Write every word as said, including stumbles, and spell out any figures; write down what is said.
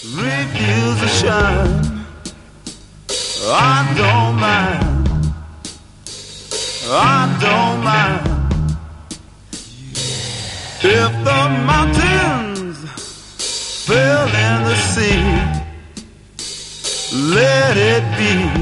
refuse to shine. I don't mind, I don't mind. If the mountains fell in the sea, let it be.